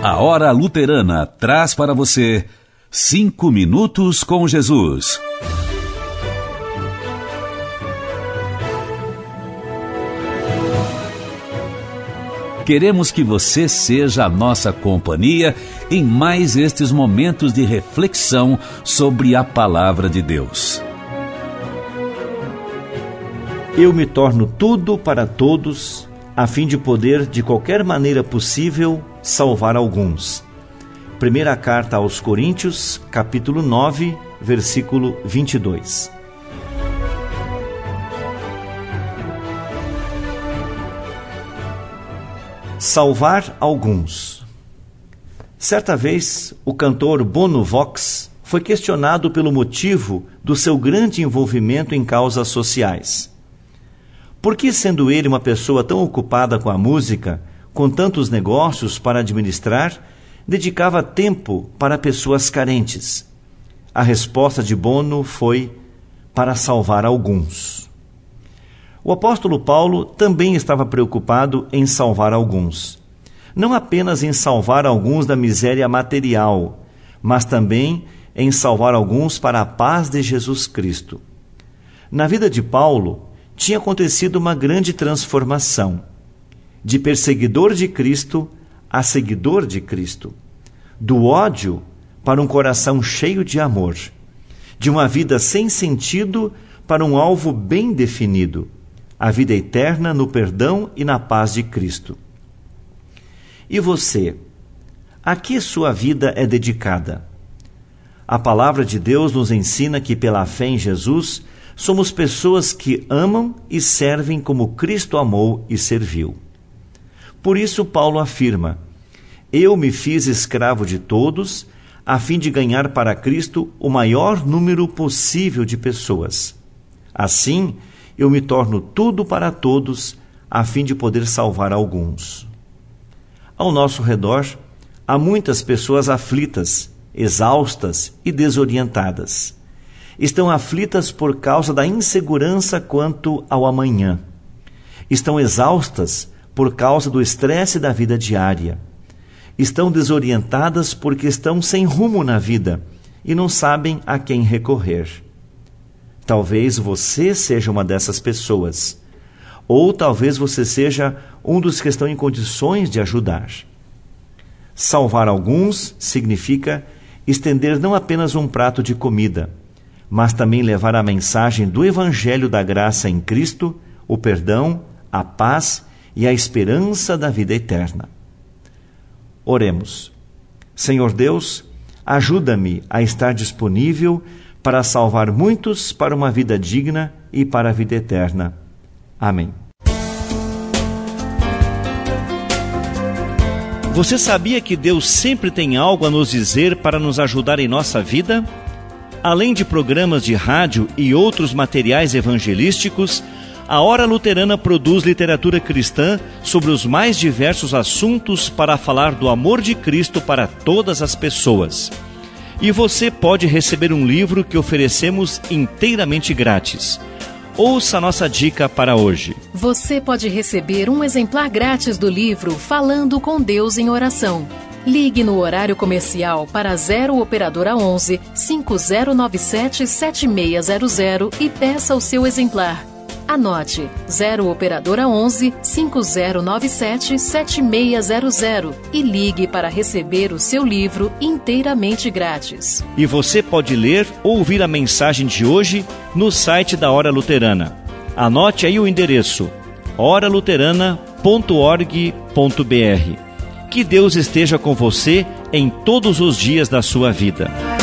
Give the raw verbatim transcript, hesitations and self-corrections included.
A Hora Luterana traz para você Cinco Minutos com Jesus. Queremos que você seja a nossa companhia em mais estes momentos de reflexão sobre a Palavra de Deus. Eu me torno tudo para todos, a fim de poder, de qualquer maneira possível, salvar alguns. Primeira carta aos Coríntios, capítulo nove, versículo vinte e dois. Salvar alguns. Certa vez, o cantor Bono Vox foi questionado pelo motivo do seu grande envolvimento em causas sociais. Por que, sendo ele uma pessoa tão ocupada com a música, com tantos negócios para administrar, dedicava tempo para pessoas carentes? A resposta de Bono foi: para salvar alguns. O apóstolo Paulo também estava preocupado em salvar alguns. Não apenas em salvar alguns da miséria material, mas também em salvar alguns para a paz de Jesus Cristo. Na vida de Paulo, tinha acontecido uma grande transformação, de perseguidor de Cristo a seguidor de Cristo, do ódio para um coração cheio de amor, de uma vida sem sentido para um alvo bem definido, a vida eterna no perdão e na paz de Cristo. E você? A que sua vida é dedicada? A palavra de Deus nos ensina que, pela fé em Jesus, somos pessoas que amam e servem como Cristo amou e serviu. Por isso, Paulo afirma: eu me fiz escravo de todos, a fim de ganhar para Cristo o maior número possível de pessoas. Assim, eu me torno tudo para todos, a fim de poder salvar alguns. Ao nosso redor, há muitas pessoas aflitas, exaustas e desorientadas. Estão aflitas por causa da insegurança quanto ao amanhã. Estão exaustas por causa do estresse da vida diária. Estão desorientadas porque estão sem rumo na vida e não sabem a quem recorrer. Talvez você seja uma dessas pessoas. Ou talvez você seja um dos que estão em condições de ajudar. Salvar alguns significa estender não apenas um prato de comida, mas também levar a mensagem do Evangelho da graça em Cristo, o perdão, a paz e a esperança da vida eterna. Oremos. Senhor Deus, ajuda-me a estar disponível para salvar muitos para uma vida digna e para a vida eterna. Amém. Você sabia que Deus sempre tem algo a nos dizer para nos ajudar em nossa vida? Além de programas de rádio e outros materiais evangelísticos, a Hora Luterana produz literatura cristã sobre os mais diversos assuntos para falar do amor de Cristo para todas as pessoas. E você pode receber um livro que oferecemos inteiramente grátis. Ouça a nossa dica para hoje. Você pode receber um exemplar grátis do livro Falando com Deus em Oração. Ligue no horário comercial para zero Operadora onze, cinco zero nove sete, sete seis zero zero e peça o seu exemplar. Anote: zero Operadora onze, cinco zero nove sete, sete seis zero zero e ligue para receber o seu livro inteiramente grátis. E você pode ler ou ouvir a mensagem de hoje no site da Hora Luterana. Anote aí o endereço: hora luterana ponto org ponto br. Que Deus esteja com você em todos os dias da sua vida.